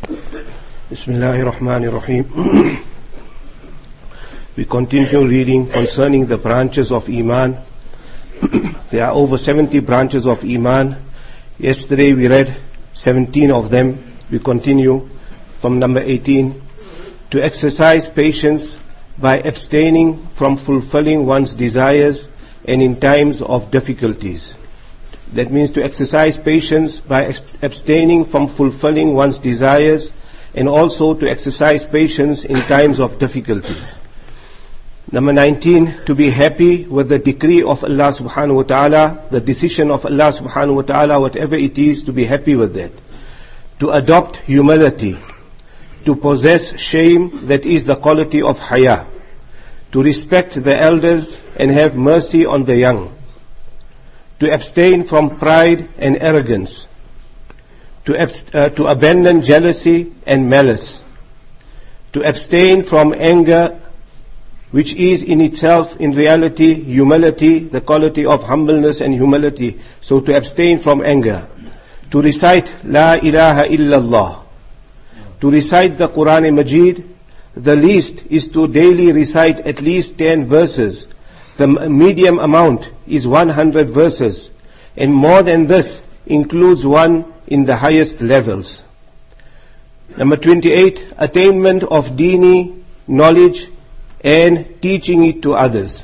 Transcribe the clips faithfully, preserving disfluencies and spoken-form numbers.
Bismillahirrahmanirrahim. We continue reading concerning the branches of Iman. There are over seventy branches of Iman. Yesterday we read seventeen of them. We continue from number eighteen. To exercise patience by abstaining from fulfilling one's desires and in times of difficulties. That means to exercise patience by abstaining from fulfilling one's desires and also to exercise patience in times of difficulties. Number nineteen, to be happy with the decree of Allah subhanahu wa ta'ala, the decision of Allah subhanahu wa ta'ala, whatever it is, to be happy with that. To adopt humility. To possess shame, that is the quality of haya. To respect the elders and have mercy on the young. To abstain from pride and arrogance. To, abst- uh, to abandon jealousy and malice. To abstain from anger, which is in itself, in reality, humility, the quality of humbleness and humility. So to abstain from anger. To recite La ilaha illallah. To recite the Quran Majid, the least is to daily recite at least ten verses. The medium amount is one hundred verses, and more than this includes one in the highest levels. Number twenty-eight, attainment of Deeni knowledge and teaching it to others.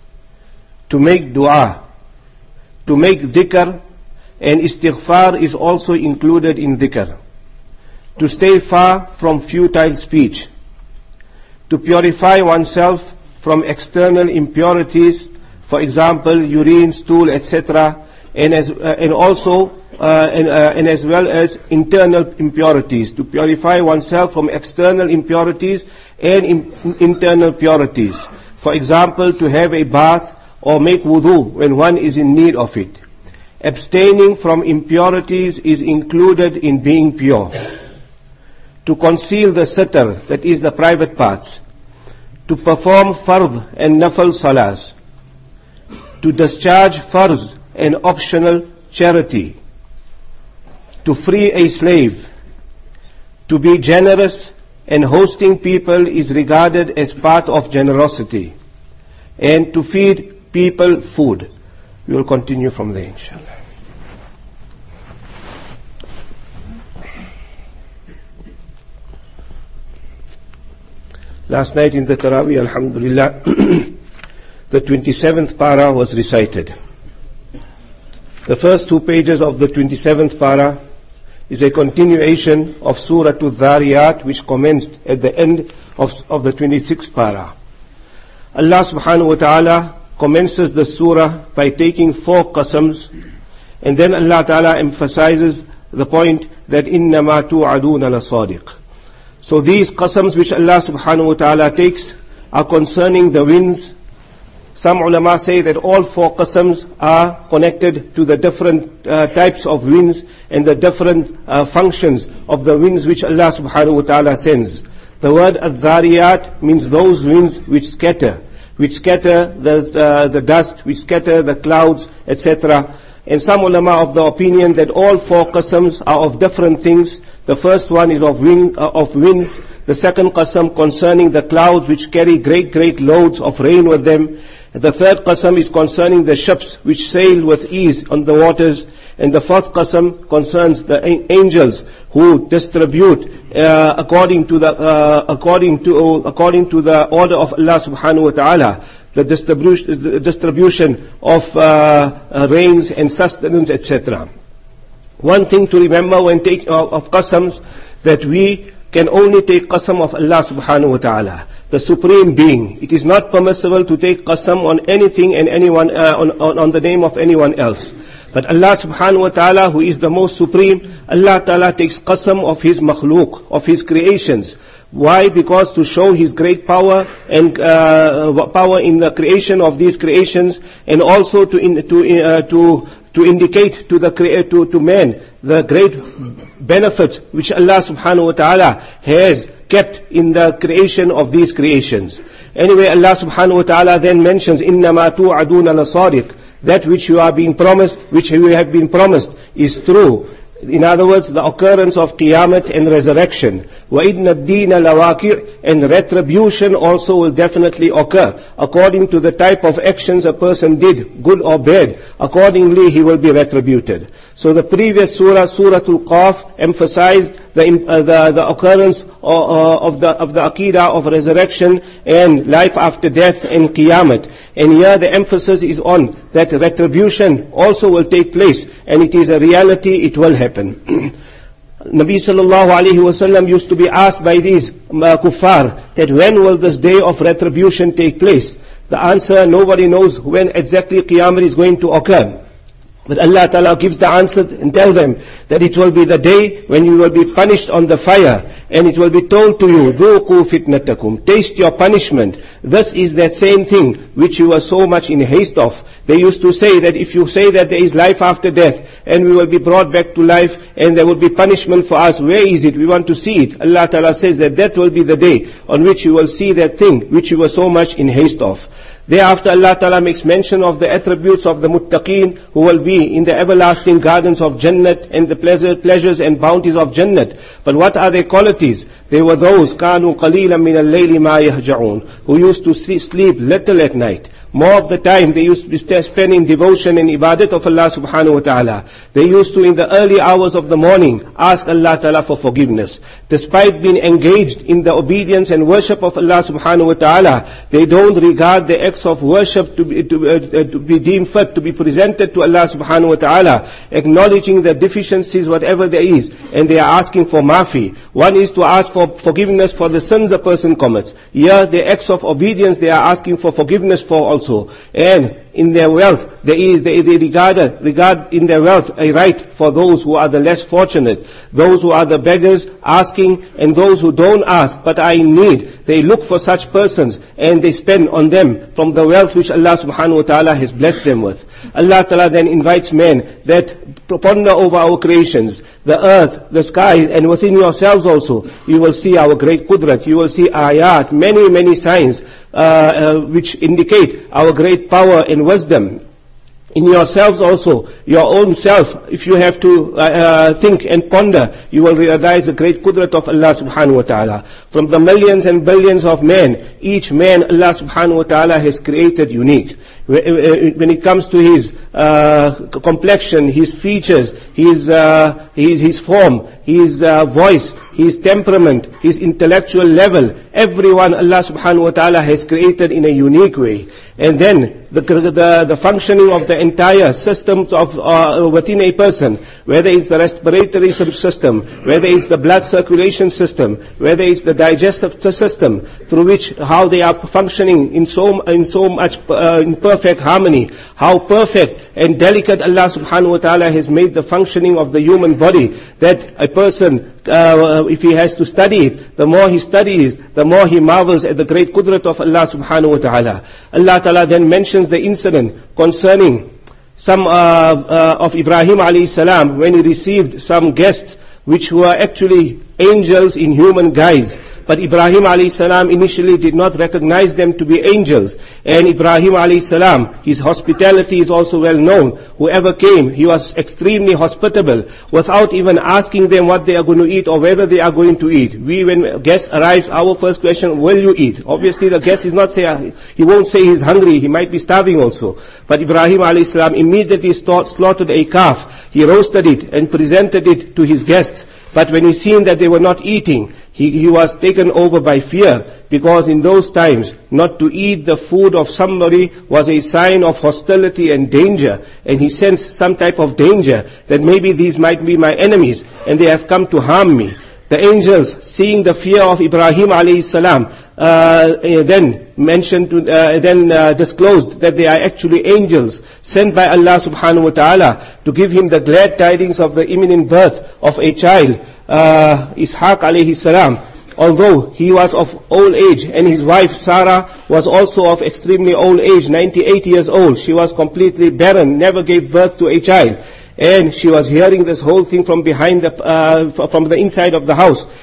To make dua, to make dhikr, and istighfar is also included in dhikr. To stay far from futile speech. To purify oneself from external impurities, for example, urine, stool, et cetera, and as uh, and also uh, and, uh, and as well as internal impurities. To purify oneself from external impurities and in, internal purities. For example, to have a bath or make wudu when one is in need of it. Abstaining from impurities is included in being pure. To conceal the satr, that is the private parts. To perform fard and nafal salahs. To discharge farz and optional charity. To free a slave. To be generous and hosting people is regarded as part of generosity. And to feed people food. We will continue from there, inshallah. Last night in the Taraweeh, alhamdulillah, the twenty-seventh para was recited. The first two pages of the twenty-seventh para is a continuation of Surah Al-Dhariyat, which commenced at the end of, of the twenty-sixth para. Allah subhanahu wa ta'ala commences the surah by taking four qasams, and then Allah ta'ala emphasizes the point that إِنَّمَا تُوعَدُونَ لَصَادِقٌ. So these qasams which Allah subhanahu wa ta'ala takes are concerning the winds. Some ulama say that all four qasams are connected to the different uh, types of winds and the different uh, functions of the winds which Allah subhanahu wa ta'ala sends. The word Al-Dhariyat means those winds which scatter, which scatter the, uh, the dust, which scatter the clouds, et cetera. And some ulama of the opinion that all four qasams are of different things. The first one is of, wind, uh, of winds. The second qasam concerning the clouds which carry great, great loads of rain with them. The third qasam is concerning the ships which sail with ease on the waters. And the fourth qasam concerns the angels who distribute uh, according to the uh, according to uh, according to the order of Allah subhanahu wa ta'ala. The distribution, the distribution of uh, uh, rains and sustenance, et cetera. One thing to remember when taking uh, of qasams, that we can only take qasam of Allah subhanahu wa ta'ala, the supreme being. It is not permissible to take qasam on anything and anyone uh, on, on, on the name of anyone else. But Allah subhanahu wa ta'ala, who is the most supreme, Allah ta'ala takes qasam of His makhluk, of His creations. Why? Because to show His great power and uh, power in the creation of these creations, and also to in, to uh, to to indicate to the to to man the great benefits which Allah subhanahu wa ta'ala has kept in the creation of these creations. Anyway, Allah subhanahu wa ta'ala then mentions إِنَّمَا تُوعَدُونَ لَصَادِقٌ. That which you are being promised, which you have been promised, is true. In other words, the occurrence of Qiyamah and resurrection. وَإِنَّ الدِّينَ لَوَاقِعٌ, and retribution also will definitely occur. According to the type of actions a person did, good or bad, accordingly he will be retributed. So the previous surah, Surah Al-Qaf, emphasized the, uh, the, the occurrence uh, of the of the Aqidah of resurrection and life after death and Qiyamah. And here the emphasis is on that retribution also will take place, and it is a reality, it will happen. Nabi sallallahu alayhi wa sallam used to be asked by these uh, kuffar that when will this day of retribution take place? The answer, nobody knows when exactly Qiyamah is going to occur. But Allah Ta'ala gives the answer and tells them that it will be the day when you will be punished on the fire, and it will be told to you, ذُوقُوا فِتْنَتَكُمْ, taste your punishment. This is that same thing which you were so much in haste of. They used to say that if you say that there is life after death, and we will be brought back to life, and there will be punishment for us, where is it? We want to see it. Allah Ta'ala says that that will be the day on which you will see that thing which you were so much in haste of. Thereafter Allah Ta'ala makes mention of the attributes of the muttaqeen who will be in the everlasting gardens of Jannat and the pleasure, pleasures and bounties of Jannat. But what are their qualities? They were those كَانُوا قَلِيلًا مِنَ اللَّيْلِ مَا يَهْجَعُونَ, who used to sleep little at night. More of the time they used to spend in devotion and ibadat of Allah subhanahu wa ta'ala. They used to in the early hours of the morning ask Allah ta'ala for forgiveness. Despite being engaged in the obedience and worship of Allah subhanahu wa ta'ala, they don't regard the acts of worship to be, to, uh, to be deemed fit, to be presented to Allah subhanahu wa ta'ala, acknowledging the deficiencies whatever there is, and they are asking for maafi. One is to ask for forgiveness for the sins a person commits. Here the acts of obedience they are asking for forgiveness for also. Also. And in their wealth, there is, they, they regard, regard in their wealth a right for those who are the less fortunate, those who are the beggars asking, and those who don't ask but are in need. They look for such persons and they spend on them from the wealth which Allah subhanahu wa ta'ala has blessed them with. Allah ta'ala then invites men that ponder over our creations, the earth, the sky, and within yourselves also. You will see our great qudrat, you will see ayat, many, many signs, uh, uh, which indicate our great power and wisdom. In yourselves also, your own self, if you have to uh, uh, think and ponder, you will realize the great qudrat of Allah subhanahu wa ta'ala. From the millions and billions of men, each man Allah subhanahu wa ta'ala has created unique. When it comes to his uh, complexion, his features, his, uh, his, his form, his uh, voice, his temperament, his intellectual level, everyone Allah subhanahu wa ta'ala has created in a unique way. And then the, the, the functioning of the entire systems of uh, within a person, whether it's the respiratory system, whether it's the blood circulation system, whether it's the digestive system, through which how they are functioning in so in so much uh, in perfect harmony, how perfect and delicate Allah subhanahu wa ta'ala has made the functioning of the human body, that a person, uh, if he has to study it, the more he studies, the more he marvels at the great qudrat of Allah subhanahu wa ta'ala. Allah ta'ala then mentions the incident concerning some uh, uh, of Ibrahim alayhi salam when he received some guests which were actually angels in human guise. But Ibrahim alayhi salam initially did not recognize them to be angels. And Ibrahim alayhi salam, his hospitality is also well known. Whoever came, he was extremely hospitable, without even asking them what they are going to eat or whether they are going to eat. We, when guest arrives, our first question, will you eat? Obviously the guest is not say, he won't say he's hungry, he might be starving also. But Ibrahim alayhi salam immediately slaughtered a calf. He roasted it and presented it to his guests. But when he seen that they were not eating, he, he was taken over by fear, because in those times, not to eat the food of somebody was a sign of hostility and danger. And he sensed some type of danger, that maybe these might be my enemies, and they have come to harm me. The angels, seeing the fear of Ibrahim alayhi salam, uh, then mentioned, to, uh, then uh, disclosed that they are actually angels sent by Allah subhanahu wa ta'ala to give him the glad tidings of the imminent birth of a child, uh, Ishaq alayhi salam. Although he was of old age, and his wife Sarah was also of extremely old age, ninety-eight years old. She was completely barren, never gave birth to a child. And she was hearing this whole thing from behind the, uh, from the inside of the house.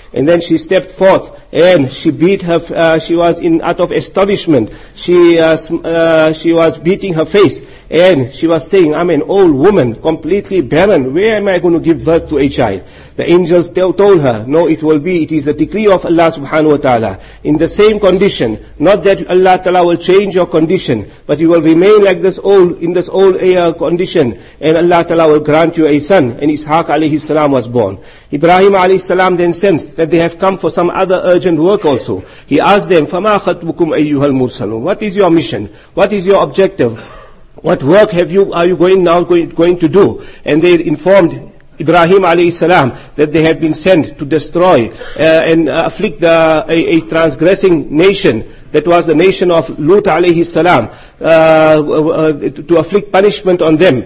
And then she stepped forth and she beat her, uh, she was in, out of astonishment, she, uh, uh, she was beating her face. And she was saying, I'm an old woman, completely barren. Where am I going to give birth to a child? The angels told her, no, it will be, it is the decree of Allah subhanahu wa ta'ala. In the same condition, not that Allah ta'ala will change your condition, but you will remain like this old, in this old uh, condition, and Allah ta'ala will grant you a son. And Ishaq alayhi salam was born. Ibrahim alayhi salam then sensed that they have come for some other urgent work also. He asked them, فَمَا خَطْبُكُمْ أَيُّهَا الْمُرْسَلُونَ? What is your mission? What is your objective? What work have you, are you going now going, going to do? And they informed Ibrahim alayhi salam that they had been sent to destroy uh, and uh, afflict the, a, a transgressing nation. That was the nation of Lut alayhi salam, uh, uh, to, to afflict punishment on them.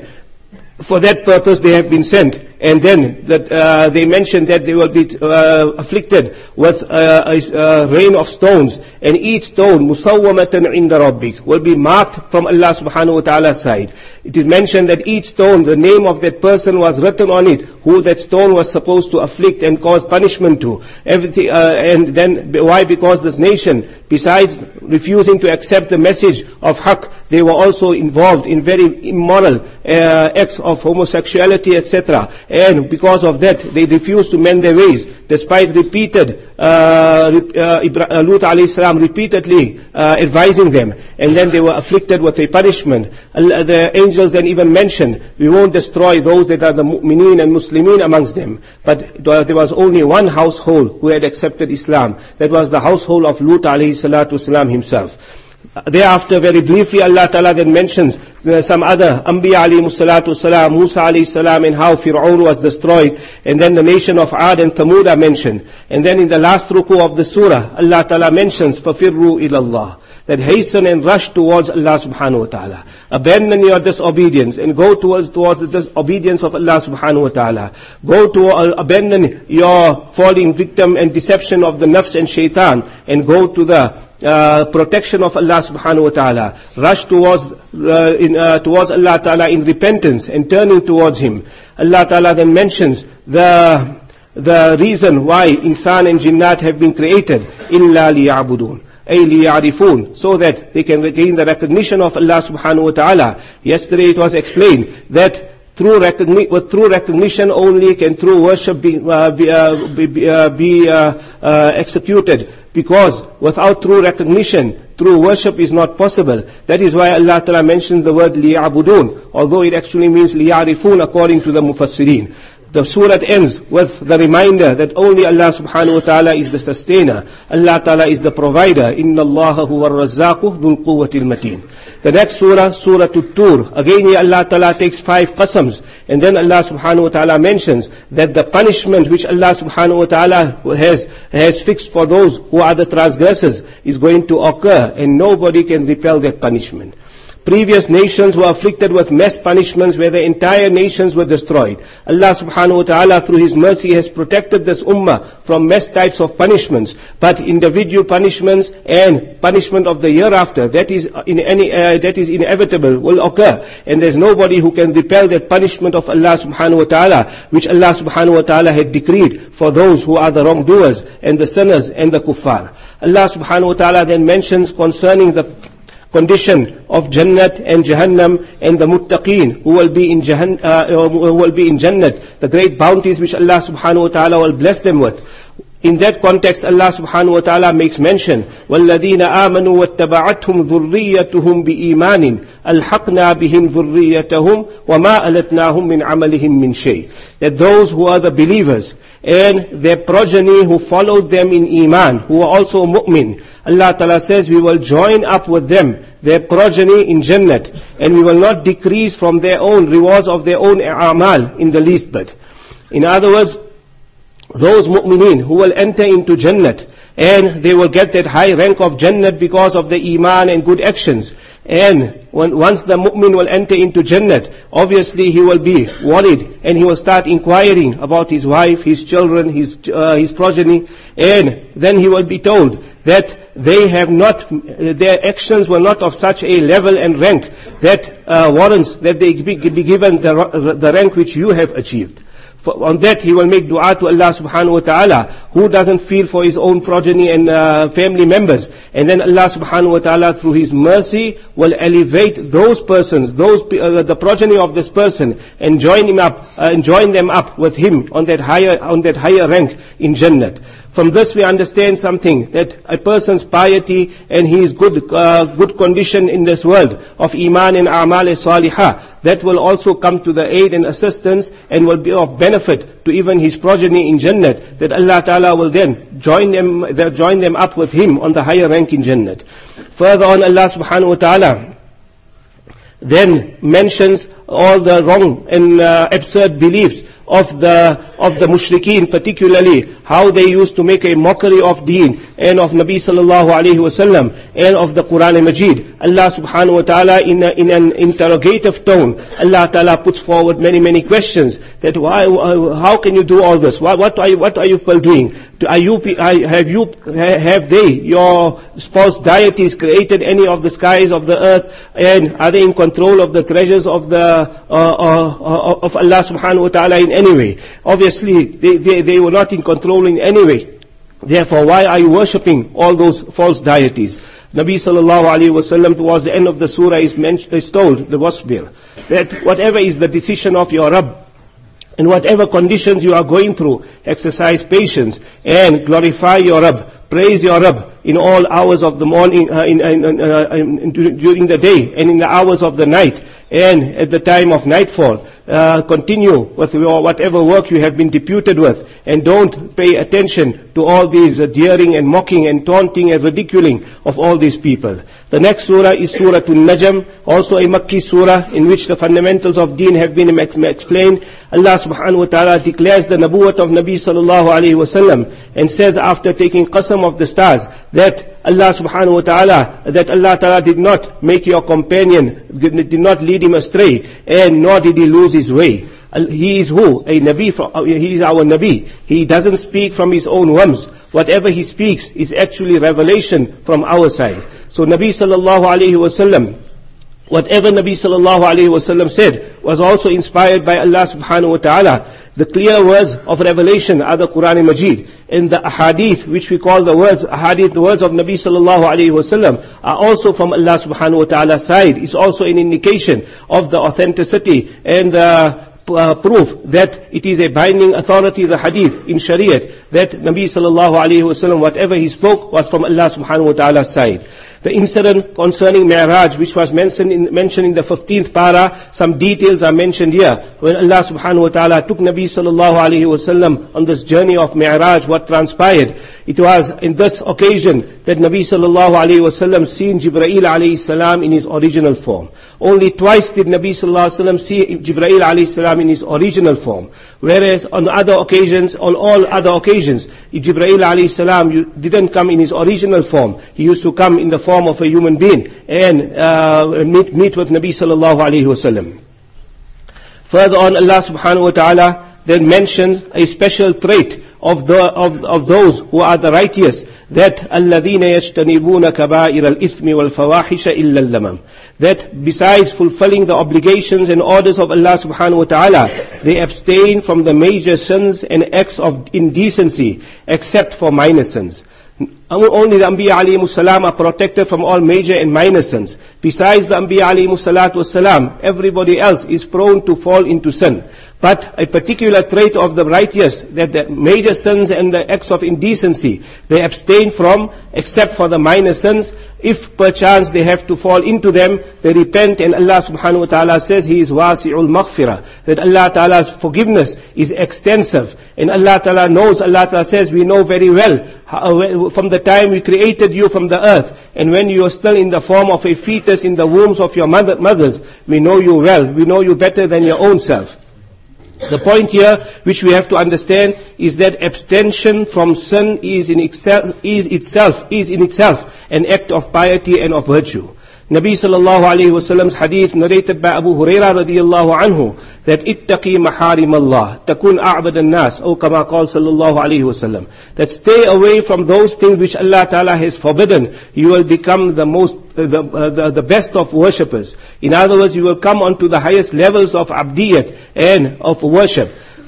For that purpose they have been sent. And then that uh, they mentioned that they will be uh, afflicted with uh, a, a rain of stones, and each stone musawwamatan inda rabbik will be marked from Allah subhanahu wa ta'ala's side. It is mentioned that each stone, the name of that person was written on it, who that stone was supposed to afflict and cause punishment to. Everything, uh, and then why? Because this nation, besides refusing to accept the message of Haqq, they were also involved in very immoral uh, acts of homosexuality, et cetera. And because of that, they refused to mend their ways, despite repeated, uh, uh, Lut alayhi salam repeatedly uh, advising them. And then they were afflicted with a punishment. Uh, the angels then even mentioned, we won't destroy those that are the mu'mineen and muslimin amongst them. But there was only one household who had accepted Islam. That was the household of Lut alayhi salatu salam himself. Thereafter, very briefly, Allah Ta'ala then mentions uh, some other Anbiya alayhi salatu salam, Musa alayhi salam, and how Fir'aun was destroyed, and then the nation of Ad and Thamud are mentioned. And then in the last ruku of the surah, Allah Ta'ala mentions, فَفِرُّوا إِلَى اللَّهِ, that hasten and rush towards Allah subhanahu wa ta'ala. Abandon your disobedience and go towards, towards the disobedience of Allah subhanahu wa ta'ala. Go to, uh, abandon your falling victim and deception of the nafs and shaitan, and go to the Uh, protection of Allah subhanahu wa ta'ala. Rush towards, uh, in, uh, towards Allah ta'ala in repentance and turning towards Him. Allah ta'ala then mentions the, the reason why insan and jinnat have been created. إِلَّا لِيَعْبُدُونَ أي ليعرفون, so that they can gain the recognition of Allah subhanahu wa ta'ala. Yesterday it was explained that Through, recogni- with true recognition only can true worship be, uh, be, uh, be, uh, be uh, uh, executed. Because without true recognition, true worship is not possible. That is why Allah Ta'ala mentions the word liya'budun, although it actually means liya'rifun according to the mufassirin. The surah ends with the reminder that only Allah subhanahu wa ta'ala is the sustainer. Allah ta'ala is the provider. Inna Allaha huwa ar-razzaqu dhul quwwatil mateen. The next surah, Surah At-Tur. Again here Allah ta'ala takes five qasams. And then Allah subhanahu wa ta'ala mentions that the punishment which Allah subhanahu wa ta'ala has, has fixed for those who are the transgressors is going to occur. And nobody can repel that punishment. Previous nations were afflicted with mass punishments where the entire nations were destroyed. Allah subhanahu wa ta'ala through His mercy has protected this ummah from mass types of punishments. But individual punishments and punishment of the hereafter, that is in any, uh, that is inevitable, will occur. And there's nobody who can repel that punishment of Allah subhanahu wa ta'ala, which Allah subhanahu wa ta'ala had decreed for those who are the wrongdoers and the sinners and the kuffar. Allah subhanahu wa ta'ala then mentions concerning the condition of Jannat and Jahannam and the Muttaqeen who will be in Jahan, uh, who will be in Jannat, the great bounties which Allah subhanahu wa ta'ala will bless them with. In that context, Allah subhanahu wa ta'ala makes mention, وَالَّذِينَ آمَنُوا وَاتَّبَعَتْهُمْ ذُرِّيَّتُهُمْ بِإِيمَانٍ أَلْحَقْنَا بِهِمْ ذُرِّيَّتَهُمْ وَمَا أَلَتْنَاهُمْ مِنْ عَمَلِهِمْ مِنْ شَيْءٍ. That those who are the believers and their progeny who followed them in Iman, who are also mu'min, Allah Ta'ala says we will join up with them, their progeny in Jannat, and we will not decrease from their own rewards of their own a'mal in the least bit. In other words, those mu'mineen who will enter into Jannat, and they will get that high rank of Jannat because of the Iman and good actions. And when, once the mu'min will enter into Jannat, obviously he will be worried and he will start inquiring about his wife, his children, his uh, his progeny, and then he will be told that they have not, their actions were not of such a level and rank that uh, warrants that they be, be given the, the rank which you have achieved. For, on that he will make dua to Allah subhanahu wa ta'ala. Who doesn't feel for his own progeny and uh, family members? And then Allah subhanahu wa ta'ala through his mercy will elevate those persons, those uh, the progeny of this person, and join him up, uh, and join them up with him on that higher, on that higher rank in Jannat. From this we understand something, that a person's piety and his good, uh, good condition in this world of iman and a'mal salihah, that will also come to the aid and assistance and will be of benefit to even his progeny in Jannat, that Allah Ta'ala will then join them, join them up with him on the higher rank in Jannat. Further on, Allah Subhanahu wa Ta'ala then mentions all the wrong and uh, absurd beliefs of the of the mushrikeen, particularly how they used to make a mockery of deen and of Nabi sallallahu alaihi wasallam and of the Quran Majid. Allah subhanahu wa ta'ala in, a, in an interrogative tone, Allah ta'ala puts forward many many questions, that why, how can you do all this? What, what are you, what are you people doing? Are you, have you, have they, your false deities, created any of the skies of the earth, and are they in control of the treasures of the uh, uh, of Allah subhanahu wa ta'ala in any way? Obviously, they, they, they were not in control in any way. Therefore, why are you worshipping all those false deities? Nabi sallallahu alayhi wa sallam towards the end of the surah is, is told, the wasbir, that whatever is the decision of your Rabb, in whatever conditions you are going through, exercise patience and glorify your Rabb, praise your Rabb in all hours of the morning, uh, in, in, uh, in, in, during the day and in the hours of the night and at the time of nightfall. Uh, continue with your whatever work you have been deputed with, and don't pay attention to all these uh, jeering and mocking and taunting and ridiculing of all these people. The next surah is Surah An-Najm, also a Makki surah in which the fundamentals of deen have been explained. Allah subhanahu wa ta'ala declares the nabuwwat of Nabi sallallahu alayhi wa sallam and says, after taking qasam of the stars, that Allah subhanahu wa ta'ala, that Allah ta'ala did not make your companion, did, did not lead him astray, and nor did he lose his way. He is who? A Nabi, from, he is our Nabi. He doesn't speak from his own whims. Whatever he speaks is actually revelation from our side. So Nabi sallallahu alayhi wa sallam, whatever Nabi sallallahu alayhi wa sallam said was also inspired by Allah subhanahu wa ta'ala. The clear words of revelation are the Quran Majid. And the ahadith, which we call the words, ahadith, the words of Nabi sallallahu alayhi wa sallam, are also from Allah subhanahu wa ta'ala's side. It's also an indication of the authenticity and the Uh, proof that it is a binding authority, the hadith in Shariat, that Nabi sallallahu alayhi wa sallam, whatever he spoke was from Allah subhanahu wa ta'ala's side. The incident concerning Mi'raj, which was mentioned in, mentioned in the fifteenth para, some details are mentioned here. When Allah subhanahu wa ta'ala took Nabi sallallahu alayhi wa sallam on this journey of Mi'raj, what transpired? It was in this occasion that Nabi sallallahu alayhi wa sallam seen Jibreel alayhi salam in his original form. Only twice did Nabi sallallahu alayhi wa sallam see Jibreel alayhi salam in his original form. Whereas on other occasions, on all other occasions, Jibreel alayhi salam didn't come in his original form. He used to come in the form of a human being and uh, meet, meet with Nabi sallallahu alayhi wa sallam. Further on, Allah subhanahu wa ta'ala then mentions a special trait of the of, of those who are the righteous, that الَّذِينَ يَجْتَنِبُونَ كَبَائِرَ الْإِثْمِ وَالْفَوَاحِشَ إِلَّا اللَّمَمْ. That besides fulfilling the obligations and orders of Allah subhanahu wa ta'ala, they abstain from the major sins and acts of indecency, except for minor sins. Only the Anbiya alayhimu salam are protected from all major and minor sins. Besides the Anbiya alayhimu salatu wasalam, everybody else is prone to fall into sin. But a particular trait of the righteous, that the major sins and the acts of indecency, they abstain from, except for the minor sins. If perchance they have to fall into them, they repent, and Allah subhanahu wa ta'ala says He is wasi'ul maghfirah, that Allah ta'ala's forgiveness is extensive. And Allah ta'ala knows, Allah ta'ala says, we know very well, how, from the time we created you from the earth, and when you are still in the form of a fetus in the wombs of your mother, mothers, we know you well, we know you better than your own self. The point here, which we have to understand, is that abstention from sin is in itself, is itself, is in itself an act of piety and of virtue. Nabi sallallahu alayhi wa sallam's hadith narrated by Abu Huraira radiyallahu anhu, that ittaqi maharim Allah, takun a'bad an-nas, or kama qala sallallahu alayhi wa sallam, that stay away from those things which Allah ta'ala has forbidden, you will become the most, uh, the, uh, the, the best of worshippers. In other words, you will come onto the highest levels of abdiyat and of worship.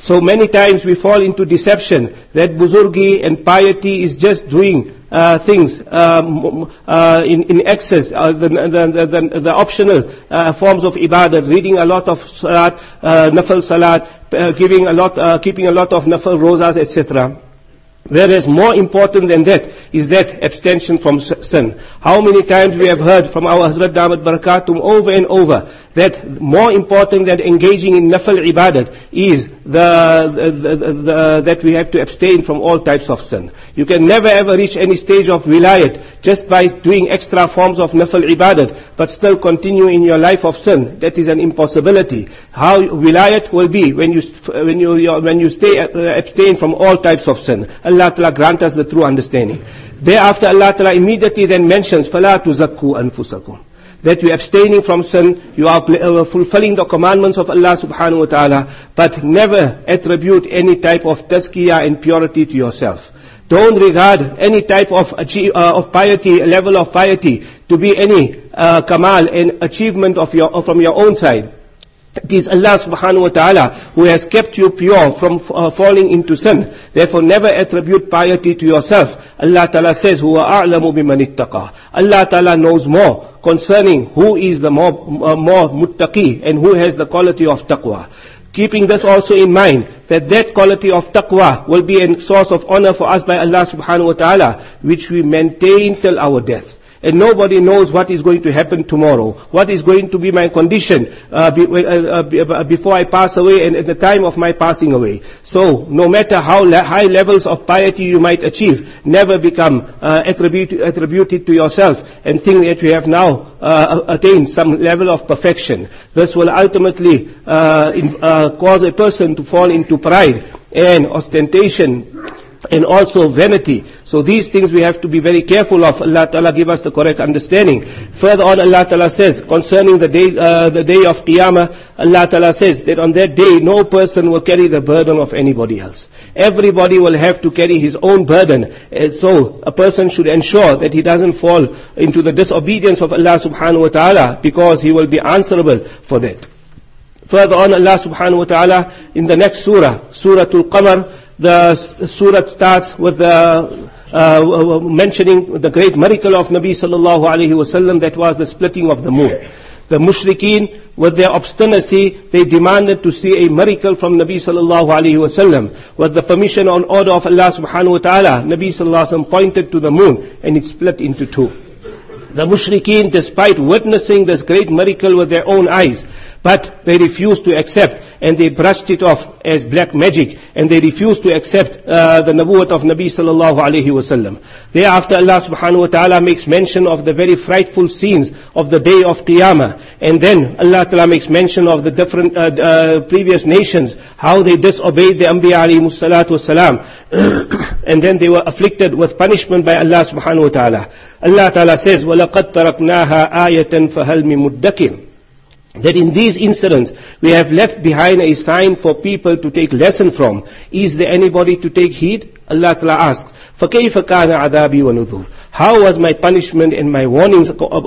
So many times we fall into deception that buzurgi and piety is just doing uh, things um, uh, in, in excess, uh, the, the, the, the optional uh, forms of ibadah, reading a lot of salat, uh, nafil salat, uh, giving a lot, uh, keeping a lot of nafil rozas, et cetera. Whereas more important than that is that abstention from sin. How many times we have heard from our Hazrat Damat Barakatum over and over that more important than engaging in nafil ibadat is the, the, the, the, that we have to abstain from all types of sin. You can never ever reach any stage of wilayat just by doing extra forms of nafil ibadat, but still continue in your life of sin. That is an impossibility. How wilayat will be when you when you when you stay uh, abstain from all types of sin. Allah Ta'ala grant us the true understanding. Thereafter Allah Ta'ala immediately then mentions فَلَا تُزَكُّوا أَنفُسَكُمْ, that you are abstaining from sin, you are fulfilling the commandments of Allah subhanahu wa ta'ala, but never attribute any type of tazkiyah and purity to yourself. Don't regard any type of achieve, uh, of piety, a level of piety, to be any uh, kamal and achievement of your, from your own side. It is Allah subhanahu wa ta'ala who has kept you pure from uh, falling into sin. Therefore never attribute piety to yourself. Allah ta'ala says, huwa a'lamu biman ittaqa. Allah ta'ala knows more concerning who is the more, uh, more muttaqi and who has the quality of taqwa. Keeping this also in mind, that that quality of taqwa will be a source of honor for us by Allah subhanahu wa ta'ala, which we maintain till our death. And nobody knows what is going to happen tomorrow, what is going to be my condition uh, be, uh, uh, before I pass away and at the time of my passing away. So, no matter how le- high levels of piety you might achieve, never become uh, attribute, attributed to yourself and think that you have now uh, attained some level of perfection. This will ultimately uh, in, uh, cause a person to fall into pride and ostentation and also vanity. So these things we have to be very careful of. Allah Ta'ala give us the correct understanding. Further on Allah Ta'ala says, concerning the day, uh, the day of Qiyamah, Allah Ta'ala says that on that day no person will carry the burden of anybody else. Everybody will have to carry his own burden. And so a person should ensure that he doesn't fall into the disobedience of Allah Subhanahu wa Ta'ala, because he will be answerable for that. Further on Allah Subhanahu wa Ta'ala in the next surah, Suratul Qamar, the surah starts with the uh, mentioning the great miracle of Nabi sallallahu alaihi wasallam, that was the splitting of the moon. The mushrikeen, with their obstinacy, they demanded to see a miracle from Nabi sallallahu alaihi wasallam. With the permission and order of Allah subhanahu wa ta'ala, Nabi sallallahu alaihi wasallam pointed to the moon and it split into two. The mushrikeen, despite witnessing this great miracle with their own eyes, but they refused to accept, and they brushed it off as black magic, and they refused to accept uh, the nabuwwat of Nabi sallallahu alaihi wasallam. Thereafter Allah subhanahu wa ta'ala makes mention of the very frightful scenes of the day of Qiyamah, and then Allah ta'ala makes mention of the different uh, uh, previous nations, how they disobeyed the Anbiya alayhimus salatu wassalam, and then they were afflicted with punishment by Allah subhanahu wa ta'ala. Allah ta'ala says, وَلَقَدْ تَرَكْنَاهَا آيَةً فَهَلْ مِن مُدَّكِرٍ, that in these incidents we have left behind a sign for people to take lesson from. Is there anybody to take heed? Allah Ta'ala asks, فَكَيْفَ كَانَ عَذَابِي وَنُذُرِ, how was my punishment and my warnings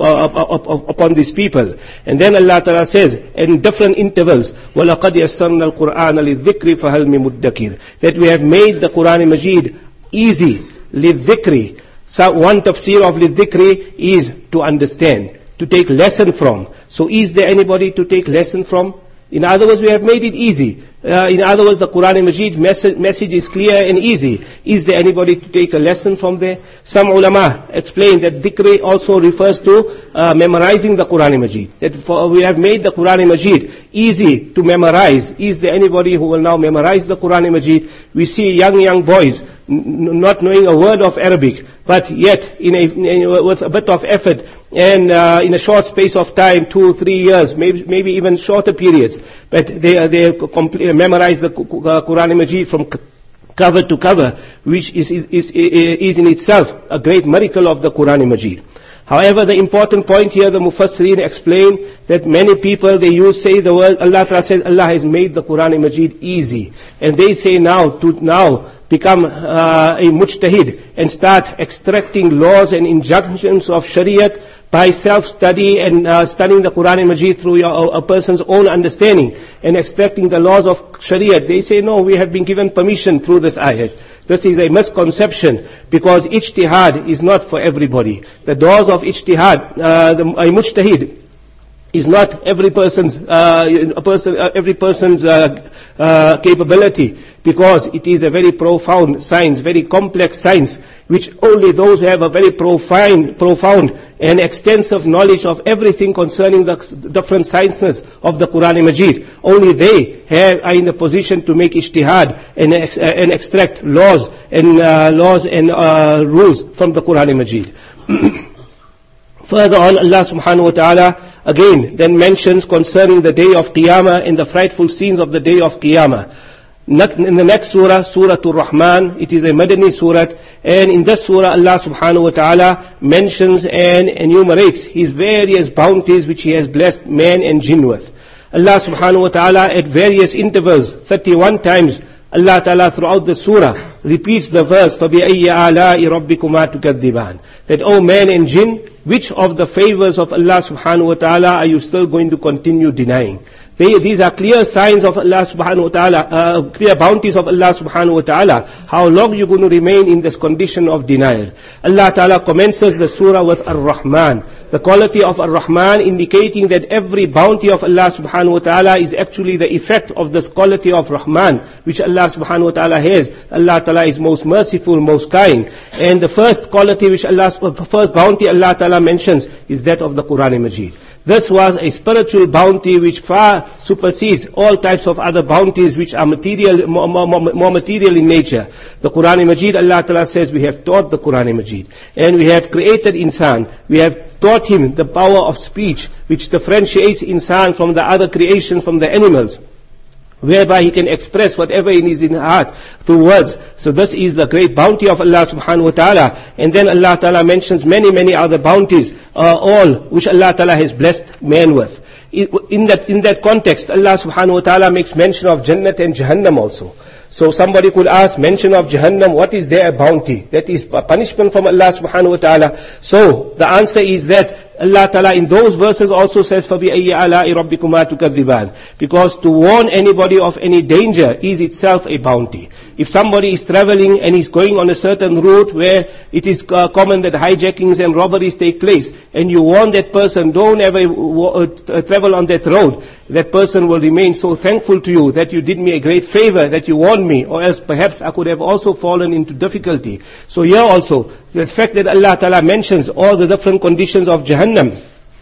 upon these people? And then Allah Ta'ala says in different intervals, وَلَقَدْ يَسَّرْنَا الْقُرْآنَ لِلذِّكْرِ فَهَلْ مِن مُدَّكِرٍ, that we have made the Quran Majid easy, لِلذِّكْرِ. So one tafsir of لِلذِّكْرِ is to understand, to take lesson from. So is there anybody to take lesson from? In other words, we have made it easy. Uh, in other words, the Quran Majid message, message is clear and easy. Is there anybody to take a lesson from there? Some ulama explain that dhikr also refers to uh, memorizing the Quran Majid. That for, we have made the Quran Majid easy to memorize. Is there anybody who will now memorize the Quran Majid? We see young, young boys n- not knowing a word of Arabic, but yet in a, in, with a bit of effort and uh, in a short space of time, two, three years, maybe, maybe even shorter periods, but they they complete, memorize the Quran Majid from cover to cover, which is, is, is in itself a great miracle of the Quran Majid. However, the important point here, the Mufassirin explain that many people, they use, say the word, Allah Ta'ala says, Allah has made the Quran Majid easy. And they say now, to now become uh, a mujtahid and start extracting laws and injunctions of Shariat by self-study and uh, studying the Quran and Majid through your, a person's own understanding and extracting the laws of Shariah. They say, no, we have been given permission through this ayat. This is a misconception, because ijtihad is not for everybody. The doors of ijtihad, uh, the, a mujtahid, is not every person's uh, a person uh, every person's uh, uh, capability, because it is a very profound science, very complex science, which only those who have a very profound, profound and extensive knowledge of everything concerning the different sciences of the Quran and Majid, only they have, are in the position to make ijtihad and, ex, uh, and extract laws and uh, laws and uh, rules from the Quran and Majid. Further on, Allah subhanahu wa ta'ala again then mentions concerning the day of Qiyamah and the frightful scenes of the day of Qiyamah. In the next surah, Surah Ar-Rahman, it is a Madani surah, and in this surah Allah subhanahu wa ta'ala mentions and enumerates His various bounties which He has blessed man and jinn with. Allah subhanahu wa ta'ala at various intervals, thirty-one times, Allah ta'ala throughout the surah repeats the verse, فَبِأَيِّ آلَاءِ رَبِّكُمَا تُكَذِّبَانِ, that, O man and jinn, which of the favors of Allah subhanahu wa ta'ala are you still going to continue denying? They, these are clear signs of Allah subhanahu wa ta'ala, uh, clear bounties of Allah subhanahu wa ta'ala. How long you going to remain in this condition of denial? Allah ta'ala commences the surah with Ar-Rahman, the quality of Ar-Rahman, indicating that every bounty of Allah subhanahu wa ta'ala is actually the effect of this quality of Rahman, which Allah subhanahu wa ta'ala has. Allah ta'ala is most merciful, most kind. And the first quality which Allah, first bounty Allah ta'ala mentions is that of the Quran and Majid. This was a spiritual bounty which far supersedes all types of other bounties which are material, more, more, more material in nature. The Quran and Majid, Allah Ta'ala says, we have taught the Quran and Majid. And we have created insan. We have taught him the power of speech, which differentiates insan from the other creations, from the animals, whereby he can express whatever in his heart through words. So this is the great bounty of Allah subhanahu wa ta'ala. And then Allah ta'ala mentions many, many other bounties, uh, all which Allah ta'ala has blessed man with. In that, in that context, Allah subhanahu wa ta'ala makes mention of Jannat and Jahannam also. So somebody could ask, mention of Jahannam, what is their bounty? That is punishment from Allah subhanahu wa ta'ala. So the answer is that Allah Ta'ala in those verses also says, فَبِأَيِّ آلَاءِ رَبِّكُمَا تُكَذِّبَانِ, because to warn anybody of any danger is itself a bounty. If somebody is traveling and is going on a certain route where it is uh, common that hijackings and robberies take place, and you warn that person, don't ever uh, travel on that road, that person will remain so thankful to you that you did me a great favor, that you warned me, or else perhaps I could have also fallen into difficulty. So here also, the fact that Allah Ta'ala mentions all the different conditions of Jahannam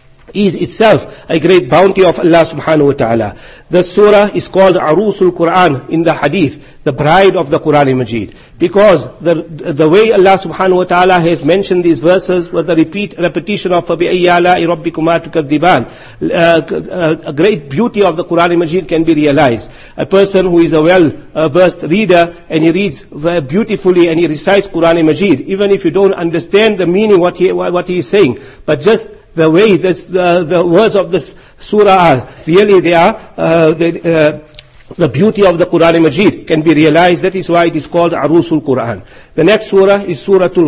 is itself a great bounty of Allah subhanahu wa ta'ala. The surah is called Arusul Quran in the hadith, the bride of the Quran and Majid, because the the way Allah subhanahu wa ta'ala has mentioned these verses with the repeat repetition of فَبِأَيِّ آلَاءِ رَبِّكُمَا تُكَذِّبَانِ, a great beauty of the Quran and Majid can be realized. A person who is a well-versed reader and he reads very beautifully and he recites Quran and Majid, even if you don't understand the meaning what he what he is saying, but just the way this, the, the words of this surah are, really they are, uh, the, uh, the beauty of the Quran and Majid can be realized. That is why it is called Arusul Quran. The next surah is Suratul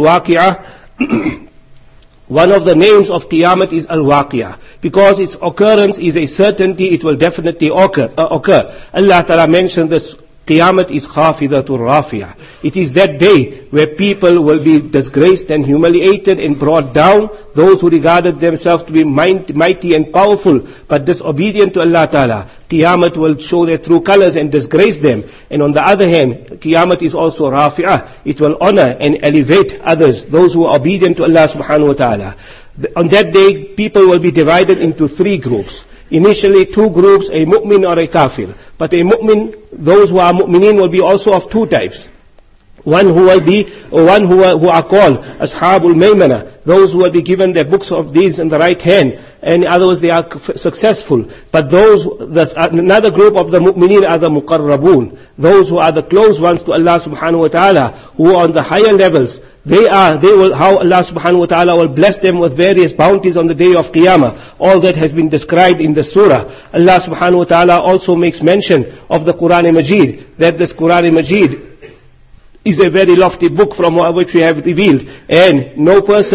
Waqi'ah. One of the names of Qiyamah is Al-Waqi'ah, because its occurrence is a certainty, it will definitely occur. Uh, occur. Allah Ta'ala mentioned this. Qiyamah is khafidatul rafi'ah. It is that day where people will be disgraced and humiliated and brought down. Those who regarded themselves to be mighty and powerful, but disobedient to Allah Ta'ala, Qiyamah will show their true colors and disgrace them. And on the other hand, Qiyamah is also rafi'ah. It will honor and elevate others, those who are obedient to Allah subhanahu wa ta'ala. On that day, people will be divided into three groups. Initially two groups, a mu'min or a kafir. But a mu'min, those who are mu'minin will be also of two types. One who will be, or one who are, who are called Ashabul Maymana, those who will be given their books of deeds in the right hand, and in other words they are successful. But those, that, another group of the mu'minin are the Muqarrabun, those who are the close ones to Allah subhanahu wa ta'ala, who are on the higher levels. They are, they will, how Allah subhanahu wa ta'ala will bless them with various bounties on the day of Qiyamah. All that has been described in the surah. Allah subhanahu wa ta'ala also makes mention of the Quran and Majid, that this Quran and Majid is a very lofty book from which we have revealed, and no person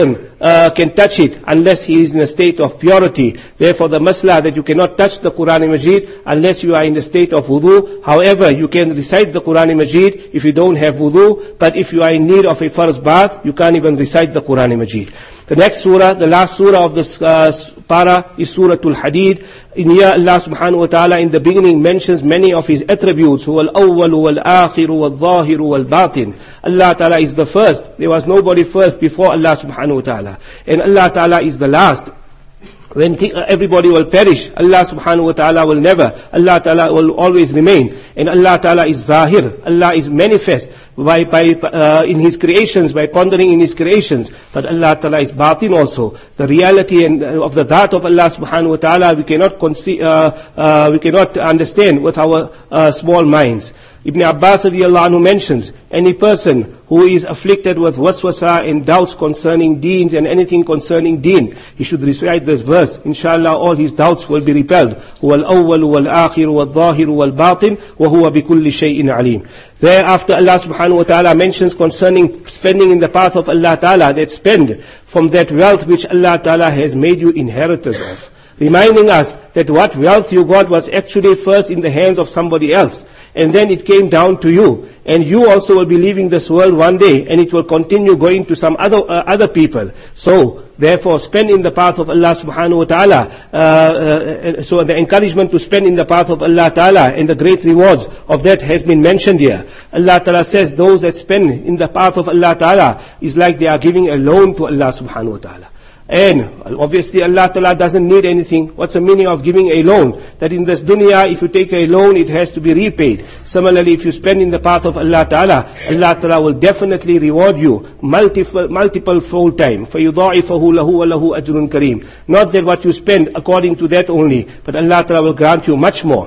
uh, can touch it unless he is in a state of purity. Therefore the masla that you cannot touch the Quran Majid unless you are in the state of wudu. However, you can recite the Quran Majid if you don't have wudu, but if you are in need of a first bath, you can't even recite the Quran Majid. The next surah, the last surah of this uh, para is Surah Al-Hadid. In here Allah subhanahu wa ta'ala in the beginning mentions many of His attributes. Huwa al-awwal, huwa al-akhir, huwa al-zahir, huwa al-batin. Allah ta'ala is the first. There was nobody first before Allah subhanahu wa ta'ala. And Allah ta'ala is the last. When th- everybody will perish, Allah subhanahu wa ta'ala will never. Allah ta'ala will always remain. And Allah ta'ala is zahir. Allah is manifest by, by uh, in His creations, by pondering in His creations. But Allah ta'ala is batin also. The reality and, uh, of the dhat of Allah subhanahu wa ta'ala we cannot conce- uh, uh, we cannot understand with our uh, small minds. Ibn Abbas radiallahu anhu mentions, any person who is afflicted with waswasa and doubts concerning deens and anything concerning deen, he should recite this verse. Inshallah all his doubts will be repelled. هو الأول والآخر والظاهر والباطن وهو بكل شيء عليم. Thereafter Allah subhanahu wa ta'ala mentions concerning spending in the path of Allah ta'ala, that spend from that wealth which Allah ta'ala has made you inheritors of. Reminding us that what wealth you got was actually first in the hands of somebody else. And then it came down to you. And you also will be leaving this world one day, and it will continue going to some other uh, other people. So, therefore, spend in the path of Allah subhanahu wa ta'ala. Uh, uh, so the encouragement to spend in the path of Allah ta'ala and the great rewards of that has been mentioned here. Allah ta'ala says those that spend in the path of Allah ta'ala is like they are giving a loan to Allah subhanahu wa ta'ala. And obviously Allah Ta'ala doesn't need anything. What's the meaning of giving a loan? That in this dunya, if you take a loan, it has to be repaid. Similarly, if you spend in the path of Allah Ta'ala, Allah Ta'ala will definitely reward you multiple, multiple fold time. فَيُضَاعِفَهُ لَهُ وَلَهُ أَجْرٌ كَرِيمٌ. Not that what you spend according to that only, but Allah Ta'ala will grant you much more.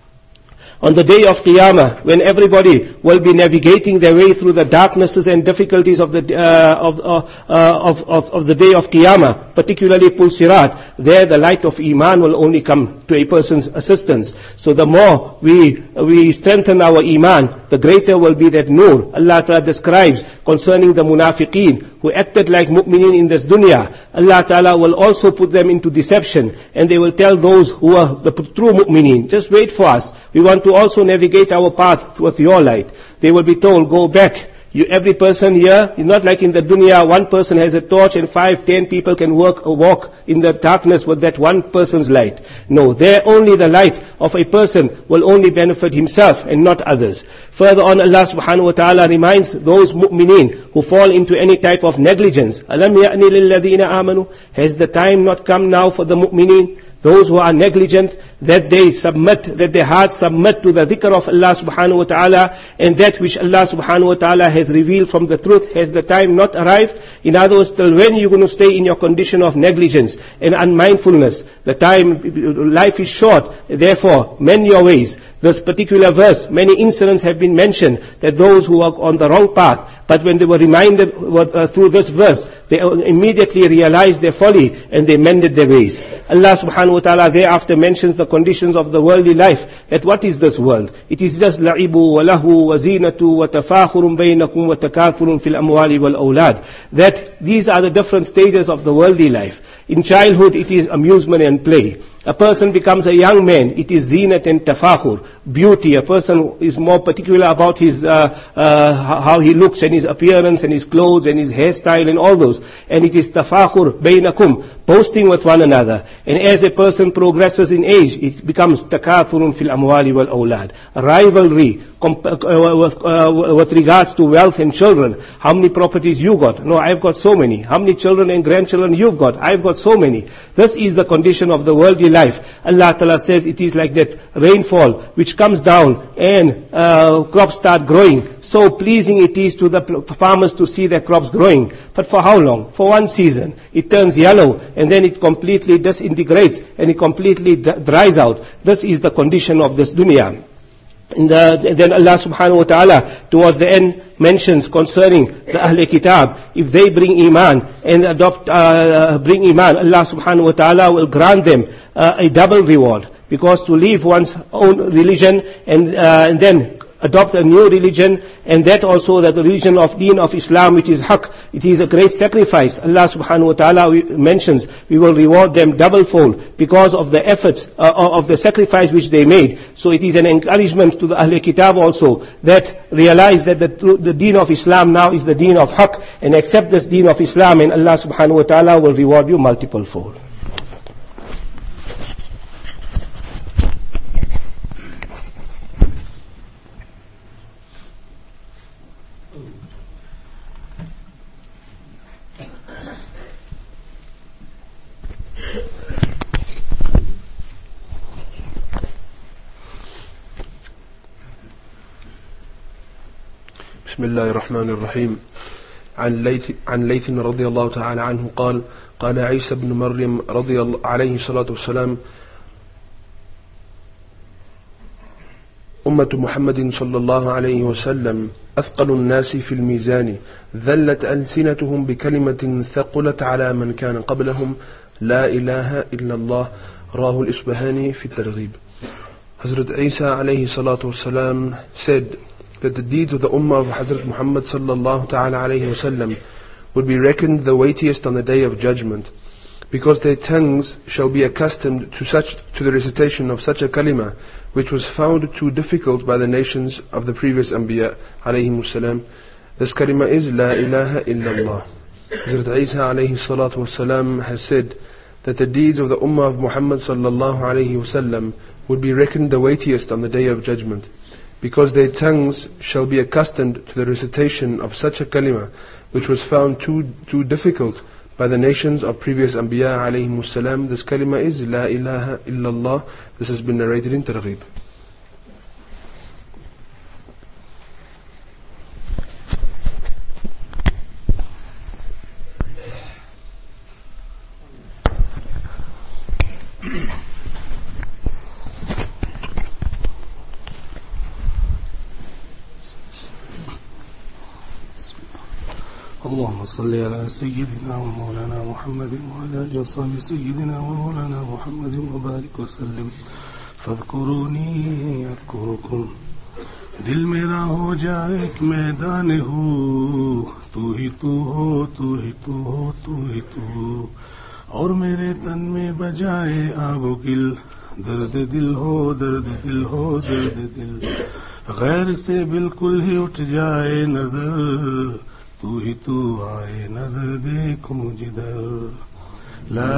On the day of Qiyamah, when everybody will be navigating their way through the darknesses and difficulties of the uh, of, uh, of, of of the day of Qiyamah, particularly Pul Sirat, there the light of Iman will only come to a person's assistance. So the more we we strengthen our Iman, the greater will be that nur. Allah Ta'ala describes concerning the munafiqeen who acted like mu'minin in this dunya. Allah Ta'ala will also put them into deception, and they will tell those who are the true mu'minin, just wait for us. We want to also navigate our path with your light. They will be told, go back. You, every person here is not like in the dunya, one person has a torch and five, ten people can work or walk in the darkness with that one person's light. No, there only the light of a person will only benefit himself and not others. Further on, Allah subhanahu wa ta'ala reminds those mu'mineen who fall into any type of negligence. Alam ya'ni lilladhina amanu. Has the time not come now for the mu'mineen? Those who are negligent, that they submit, that their hearts submit to the dhikr of Allah subhanahu wa ta'ala, and that which Allah subhanahu wa ta'ala has revealed from the truth. Has the time not arrived? In other words, till when you're going to stay in your condition of negligence and unmindfulness? The time, life is short, therefore mend your ways. This particular verse, many incidents have been mentioned that those who are on the wrong path, but when they were reminded uh, through this verse, they immediately realized their folly and they mended their ways. Allah subhanahu wa ta'ala thereafter mentions the conditions of the worldly life. That what is this world? It is just la'ibu wa lahu wa zinatu wa tafakhurun baynakum wa takathurun fil amwali wal awlad. That these are the different stages of the worldly life. In childhood it is amusement and play. A person becomes a young man, it is zinat and tafakhur, beauty. A person is more particular about his, uh, uh, how he looks and his appearance and his clothes and his hairstyle and all those. And it is tafakhur baynakum, boasting with one another. And as a person progresses in age, it becomes takathurun fil amwali wal awlad, rivalry comp- uh, with, uh, with regards to wealth and children. How many properties you got? No, I've got so many. How many children and grandchildren you've got? I've got so many. This is the condition of the worldly life. Allah Ta'ala says it is like that rainfall which comes down and uh, crops start growing. So pleasing it is to the farmers to see their crops growing. But for how long? For one season. It turns yellow and then it completely disintegrates and it completely d- dries out. This is the condition of this dunya. And the, then Allah subhanahu wa ta'ala towards the end mentions concerning the Ahl Kitab, if they bring Iman and adopt, uh, bring Iman, Allah subhanahu wa ta'ala will grant them uh, a double reward. Because to leave one's own religion and, uh, and then adopt a new religion, and that also that the religion of Deen of Islam, which is Haqq, it is a great sacrifice. Allah subhanahu wa ta'ala mentions, we will reward them double fold because of the efforts, uh, of the sacrifice which they made. So it is an encouragement to the Ahl Kitab also, that realize that the, the Deen of Islam now is the Deen of Haqq, and accept this Deen of Islam, and Allah subhanahu wa ta'ala will reward you multiple fold. بسم الله الرحمن الرحيم. عن ليث عن ليث رضي الله تعالى عنه قال قال عيسى بن مريم رضي الله عليه الصلاة والسلام: أمة محمد صلى الله عليه وسلم أثقل الناس في الميزان، ذلت ألسنتهم بكلمة ثقلت على من كان قبلهم، لا إله إلا الله. رواه الإصبهاني في الترغيب. Hazrat Isa alayhi salatu wasalam said that the deeds of the ummah of Hazrat Muhammad sallallahu ta'ala alayhi wasallam would be reckoned the weightiest on the day of judgment, because their tongues shall be accustomed to such to the recitation of such a kalima which was found too difficult by the nations of the previous anbiya alayhimus salam. This kalima is La ilaha illallah. Hazrat Isa alayhi salatu wasalam has said that the deeds of the ummah of Muhammad sallallahu alayhi wasallam would be reckoned the weightiest on the day of judgment, because their tongues shall be accustomed to the recitation of such a kalima which was found too too difficult by the nations of previous anbiya alayhimus salam. This kalima is La ilaha illallah. This has been narrated in Targhib. اللهم صل على سيدنا ومولانا محمد وعلى آله وصحبه سيدنا ومولانا محمد وبارك وسلم. فاذكروني أذكركم. दिल मेरा हो जाए एक मैदान हो, तू ही तू हो, तू ही तू हो, तू ही तू हो, और मेरे तन में बजाए आगो गिल, दर्द दिल हो, दर्द दिल हो, दर्द दिल, गैर से बिल्कुल ही उठ जाए नजर, तू ही तू आए नजर देखो मुझिधर. ला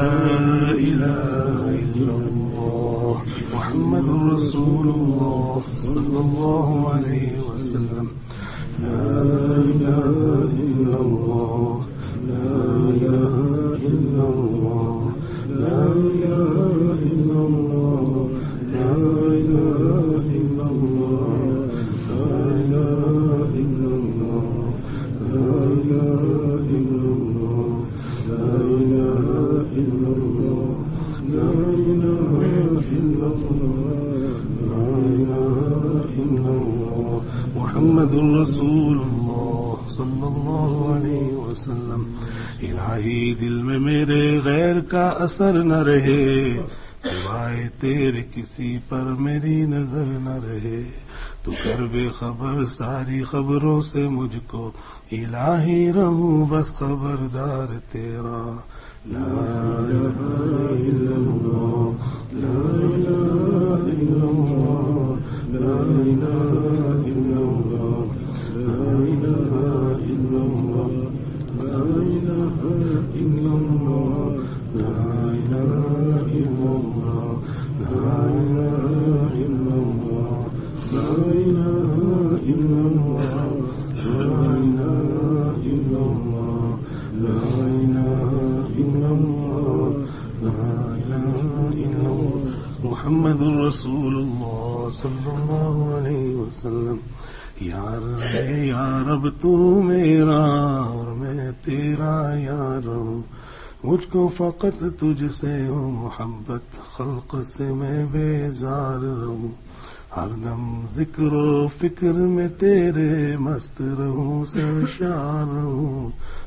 इलाहा इल्लल्लाह मुहम्मदुर रसूलुल्लाह सल्लल्लाहु अलैहि वसल्लम. ला इलाहा इल्लल्लाह, ला इलाहा इल्लल्लाह, ला इलाहा इल्लल्लाह, ला इलाहा इल्लल्लाह, ला इलाहा इल्लल्लाह, لا إله إلا الله، لا إله إلا الله، لا إله إلا الله، لا إله إلا الله محمد رسول الله صلى الله عليه وسلم. इलाही दिल में मेरे गैर का असर न रहे, सिवाय तेरे किसी पर मेरी नजर न रहे, तू कर बेखबर सारी खबरों से मुझको, इलाही रहूं बस खबरदार तेरा. ला इलाहा इल्लल्लाह, ला इलाहा इल्लल्लाह, ला इलाहा इल्लल्लाह, ला इलाहा इल्लल्लाह, ला इलाहा इल्लल्लाह, ला इलाहा इल्लल्लाह, ला इलाहा इल्लल्लाह, لا إله إلا الله، لا إله إلا الله، لا إله إلا الله، لا إله إلا الله محمد رسول الله صلى الله عليه وسلم. यार है यार अब तू मेरा और मैं तेरा यार हूँ, मुझको फकत तुझसे हो मोहब्बत, खल्क से मैं बेजार रहूँ, हरदम जिक्रो फिक्र में तेरे मस्त रहूं, सरशार रहूं, होश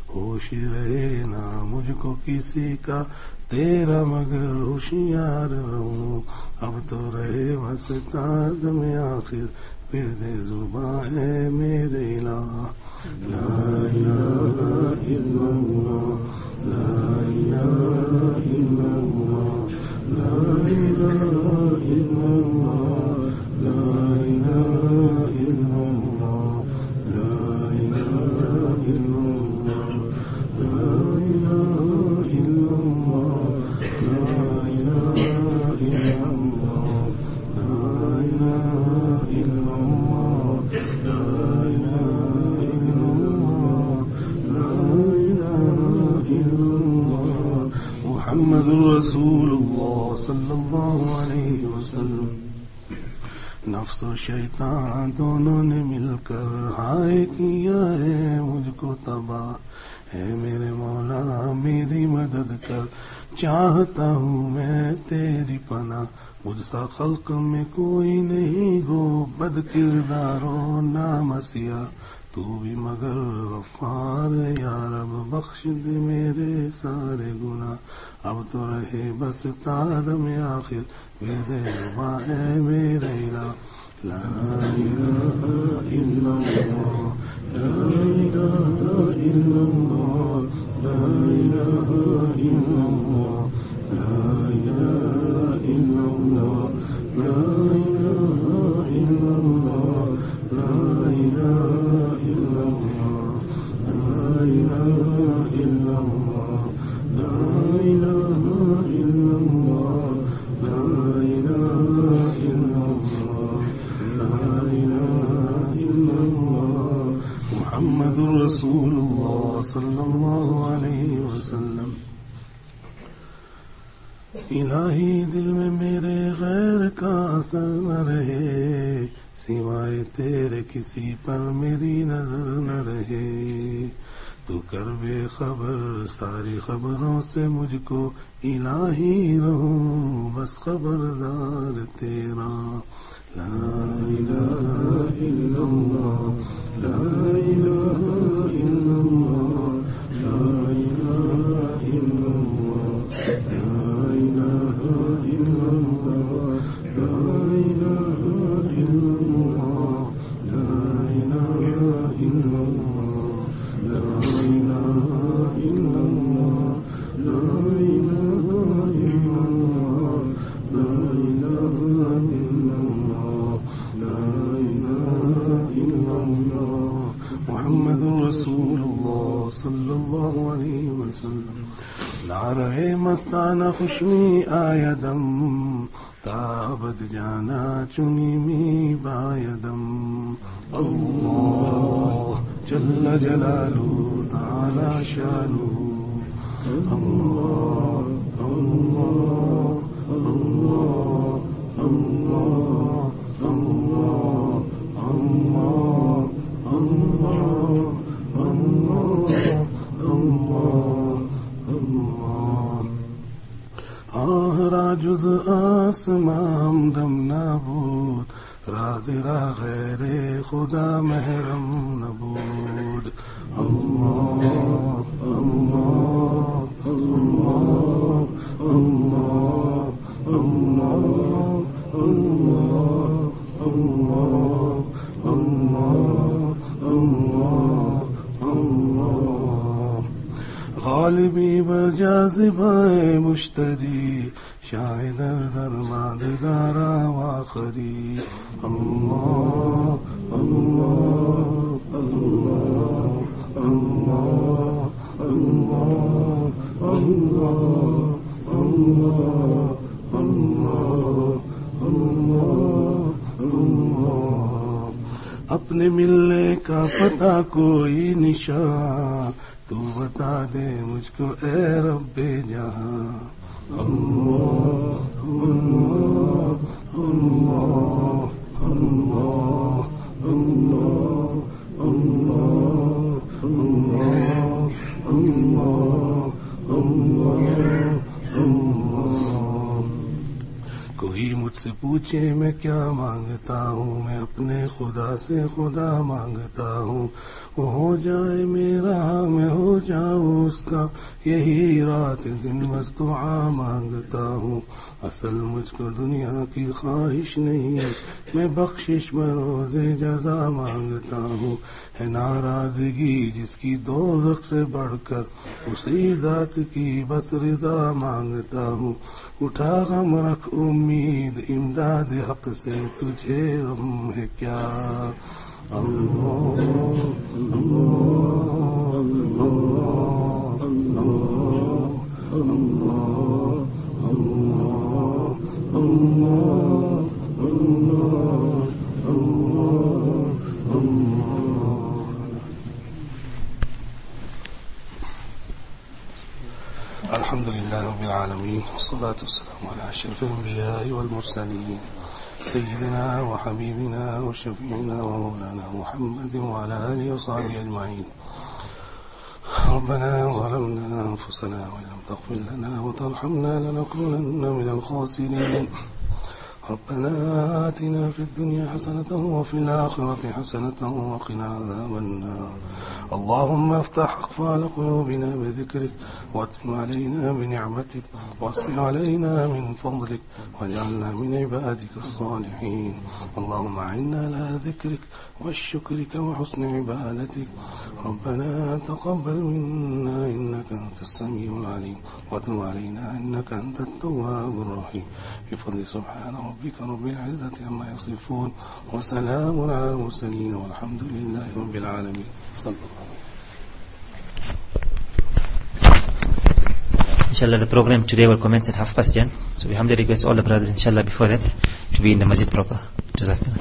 होश रहे ना मुझको किसी का तेरा मगर होशियार रहूं। अब तो रहे बस ताद में आखिर फिर दे जुबान है मेरे इलाह। ला इलाहा इल्लल्लाह, ला इलाहा इल्लल्लाह, ला इलाहा इल्लल्लाह, ला इलाहा इल्लल्लाह, ला इलाहा इल्लल्लाह, ला इलाहा इल्लल्लाह, ला इलाहा इल्लल्लाह, ला इलाहा इल्लल्लाह, ला इलाहा इल्लल्लाह, ला इलाहा इल्लल्लाह। मुहम्मदुर रसूलुल्लाह सल्लल्लाहु अलैहि वसल्लम। नफ्स और शैतान दोनों ने मिलकर हाय किया है मुझको तबाह। है मेरे मौला मेरी मदद कर, चाहता हूँ मैं तेरी पनाह। मुझसा खल्क में कोई नहीं गो बद किरदारों नामसिया। तू भी मगर गफ्फार या रब बख्श दे मेरे सारे गुनाह। अब तो रहे बस ताद में आखिर मेरे जुबां है मेरे इलाह। ला इलाहा इल्लल्लाह, ला इलाहा इल्लल्लाह, ला इलाहा इल्लल्लाह, ला इलाहा इल्लल्लाह, ला इलाहा इल्लल्लाह, ला इलाहा इल्लल्लाह, ला इलाहा इल्लल्लाह, ला इलाहा इल्लल्लाह, ला इलाहा इल्लल्लाह, ला इलाहा इल्लल्लाह। मुहम्मदुर रसूलुल्लाह सल्लल्लाहु अलैहि वसल्लम। इलाही दिल में मेरे गैर का असर न रहे, सिवाय तेरे किसी पर मेरी नजर न रहे। तू कर बेखबर सारी खबरों से मुझको, इलाही रहूं बस खबरदार तेरा। ला इलाहा इल्लल्लाह, ला इलाहा इल्लल्लाह, ला इलाहा इल्लल्लाह, ला इलाहा इल्लल्लाह, ला इलाहा इल्लल्लाह, ला इलाहा इल्लल्लाह, ला इलाहा इल्लल्लाह, ला इलाहा इल्लल्लाह, ला इलाहा इल्लल्लाह, ला इलाहा इल्लल्लाह। मुहम्मदुर रसूलुल्लाह सल्लल्लाहु अलैहि वसल्लम। नारे मस्ताना खुशमी आयदम, ताबत जाना चुनी मी बायदम। अल्लाह जल्ल जलालू ताला शानू। अल्लाह अल्लाह अल्लाह अल्लाह अल्लाह अल्लाह अल्लाह अल्लाह अल्लाह। आहरा जुज आसमाम दम नाबूद, राज़िरा गैरे खुदा महरम नबूद। अल्लाह अल्लाह अल्लाह अल्लाह अल्लाह अल्लाह अल्लाह अल्लाह अल्लाह अल्लाह। गालिबी बजाज़िबाए मुश्तरी, शायदर दरमाद दारा वाखरी। अल्लाह अल्लाह अल्लाह अल्लाह अल्लाह अल्लाह अल्लाह अल्लाह अल्लाह अल्लाह। अपने मिलने का पता कोई निशान, तू बता दे मुझको ए रब्बे जहां। अल्लाह अल्लाह अल्लाह अल्लाह अल्लाह अल्लाह अल्लाह अल्लाह अल्लाह अल्लाह। कोई मुझसे पूछे मैं क्या मांगता हूँ, मैं अपने खुदा से खुदा मांगता हूँ। वो हो जाए मेरा मैं हो जाऊं उसका, यही रात दिन बस दुआ मांगता हूँ। असल मुझको दुनिया की ख्वाहिश नहीं, मैं बख्शिश बरोज़े जज़ा मांगता हूँ। है नाराज़गी जिसकी दोज़ख से बढ़कर, उसी ज़ात की बस रिज़ा मांगता हूँ। उठा गम रख उम्मीद इमदाद हक़ से, तुझे गम है क्या। अल्लाह अल्लाह अल्लाह अल्लाह अल्लाह अल्लाह अल्लाह अल्लाह। अल्हम्दुलिल्लाह रब्बिल आलमीन, वस्सलातु वस्सलामु अला अशरफिल अंबिया'i वल मुरसलीन, सय्यिदिना व हबीबिना व शफीइना व मौलाना मुहम्मदिन व अला आलिहि व सहबिहि अजमईन। रब्बना ज़लमना अनफुसना व लम तग़फिर लना व तरहमना लनकुनन्ना मिनल ख़ासिरीन। ربنا آتنا في الدنيا حسنة وفي الآخرة حسنة وقنا عذاب النار. اللهم افتح أقفال قلوبنا بذكرك، واتم علينا بنعمتك، واسبغ علينا من فضلك، واجعلنا من عبادك الصالحين. اللهم أعنا على ذكرك وشكرك وحسن عبادتك. ربنا تقبل منا إنك أنت السميع العليم، وتب علينا إنك أنت التواب الرحيم. بفضل سبحان ربك رب العزة عما يصفون، وسلام على المرسلين، والحمد لله رب العالمين. صلى الله عليه وسلم. Inshallah, the program today will commence at half past ten. So we humbly request all the brothers, inshallah, before that, to be in the masjid proper. Jazakallah.